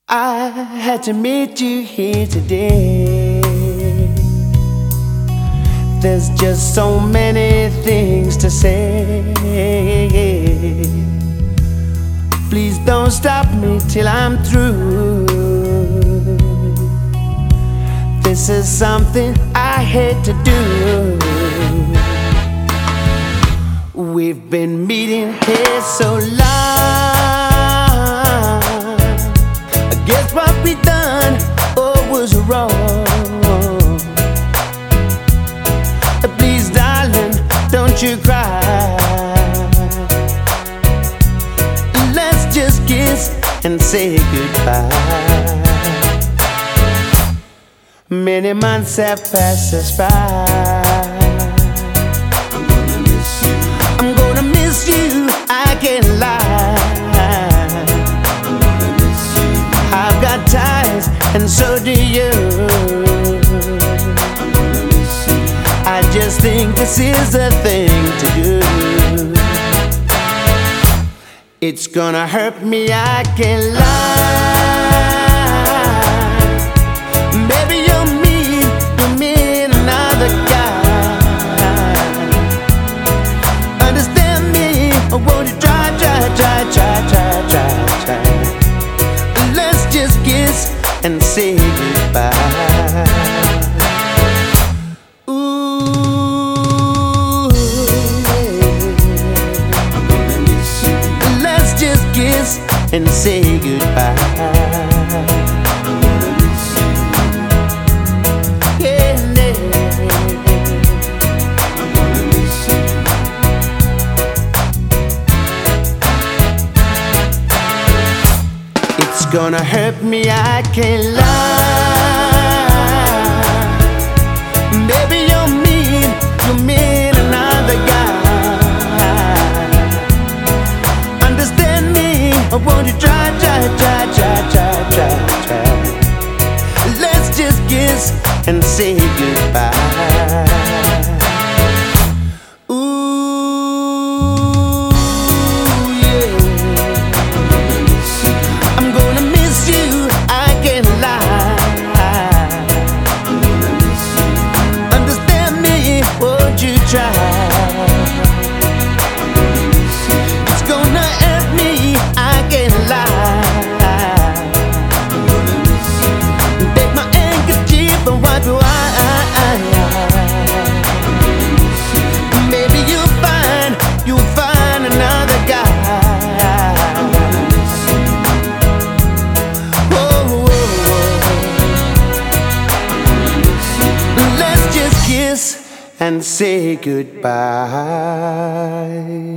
I had to meet you here today. There's just so many things to say. Please don't stop me till I'm through. This is something I hate to do. We've been meeting here so long. I guess what we done was wrong. Please, darling, don't you cry. Let's just kiss and say goodbye. Many months have passed us by. I'm gonna miss you, I can't lie. I've got ties, and so do you. I just think this is the thing to do. It's gonna hurt me, I can't lie. Maybe you're mean another guy. Understand me, or won't you try. Let's just kiss and say goodbye. Ooh, let's just kiss and say goodbye. It's gonna hurt me, I can't lie. Maybe you're mean another guy. Understand me, or won't you try. Let's just kiss and say goodbye. Try. It's gonna hurt me, I can't lie. Take my handkerchief and wipe your eye. Maybe you'll find another guy. Oh. Let's just kiss and say goodbye.